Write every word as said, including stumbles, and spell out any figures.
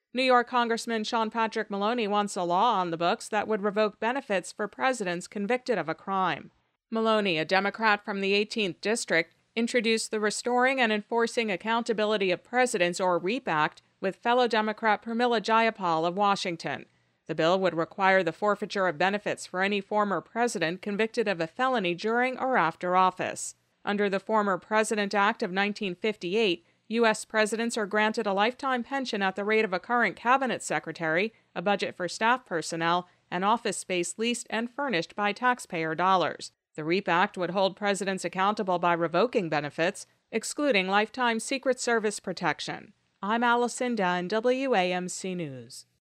New York Congressman Sean Patrick Maloney wants a law on the books that would revoke benefits for presidents convicted of a crime. Maloney, a Democrat from the eighteenth District, introduced the Restoring and Enforcing Accountability of Presidents, or REAP Act, with fellow Democrat Pramila Jayapal of Washington. The bill would require the forfeiture of benefits for any former president convicted of a felony during or after office. Under the Former President Act of nineteen fifty-eight, U S presidents are granted a lifetime pension at the rate of a current cabinet secretary, a budget for staff personnel, and office space leased and furnished by taxpayer dollars. The REAP Act would hold presidents accountable by revoking benefits, excluding lifetime Secret Service protection. I'm Allison Dunn, W A M C News.